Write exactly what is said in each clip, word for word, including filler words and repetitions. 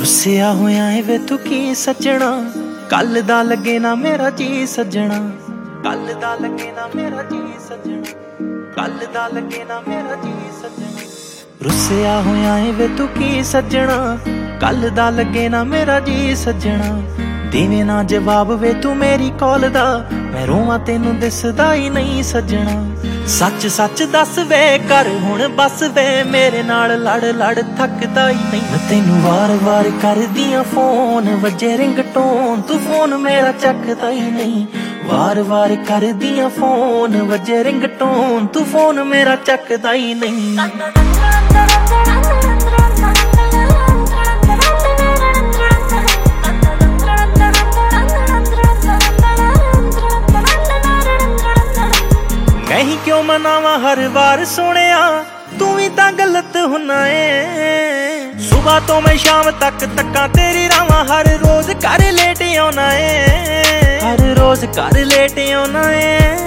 रुसिया होया है वे तू की सजना, कल दा लगे ना मेरा जी सजना, कल दा लगे ना मेरा जी सजना, कल दा लगे ना मेरा जी सजना। रुसिया होया है वे तू की सजना, कल दा लगे ना मेरा जी सजना। देवे ना जवाब वे तू मेरी कॉल दा, मैं रोवां तेनू दिसदा ही नहीं सजना। सच सच दस वे कर हुण बस वे, मेरे नाल लड़ लड़ थकदा ही नहीं। मैं तेनू वार वार कर दियां फोन, वजे रिंगटोन तू फोन मेरा चकदा ही नहीं। वार वार कर दियां फोन, वजे रिंगटोन तू फोन मेरा चकदा ही नहीं। मैं ही क्यों मनावा हर बार सोनिया, तू ही तां गलत हुना है। सुबह तो मैं शाम तक तक्का तेरी रावां, हर रोज घर लेट आना है, हर रोज घर लेट आना है।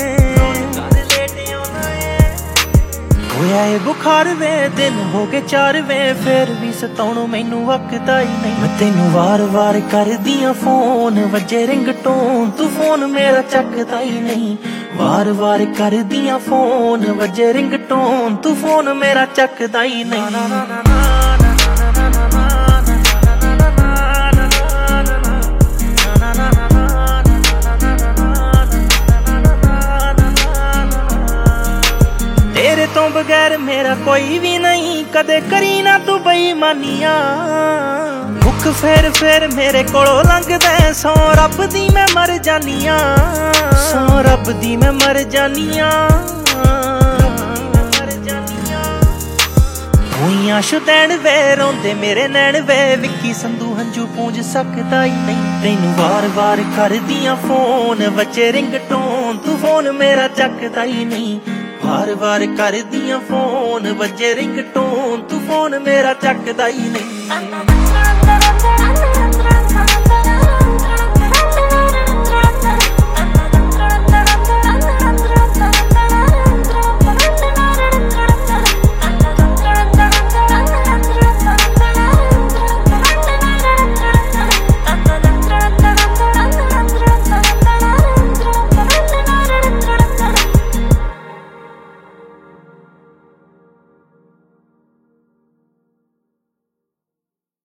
होया है बुखार वे दिन हो गए चार वे, फिर भी सताउणों मैनू वकदा ही नहीं। मैं तेनू वार वार कर दियां फोन, वजे रिंगटोन तू फोन मेरा चकदा ही नहीं। वार वार कर दियां फोन, वजे रिंगटोन तू फोन मेरा चकदा ही नहीं। तेरे तो बगैर मेरा कोई भी नहीं, कदे करी ना तू बेईमानियां। मुख फेर फेर मेरे कोलों लंघदा, सौ रब दी मैं मर जानियां, सौ रब दी मैं मर जानियां। होइयां शुदैन वे रोंदे मेरे नैन वे, विक्की संधू हंजू पूंज सकदा ही नहीं। तैनू वार वार कर दियां फोन, वजे रिंगटोन तू फोन मेरा चकदा ही नहीं। वार वार कर दियां फोन, वजे रिंगटोन तू फोन मेरा चकदा ही नहीं।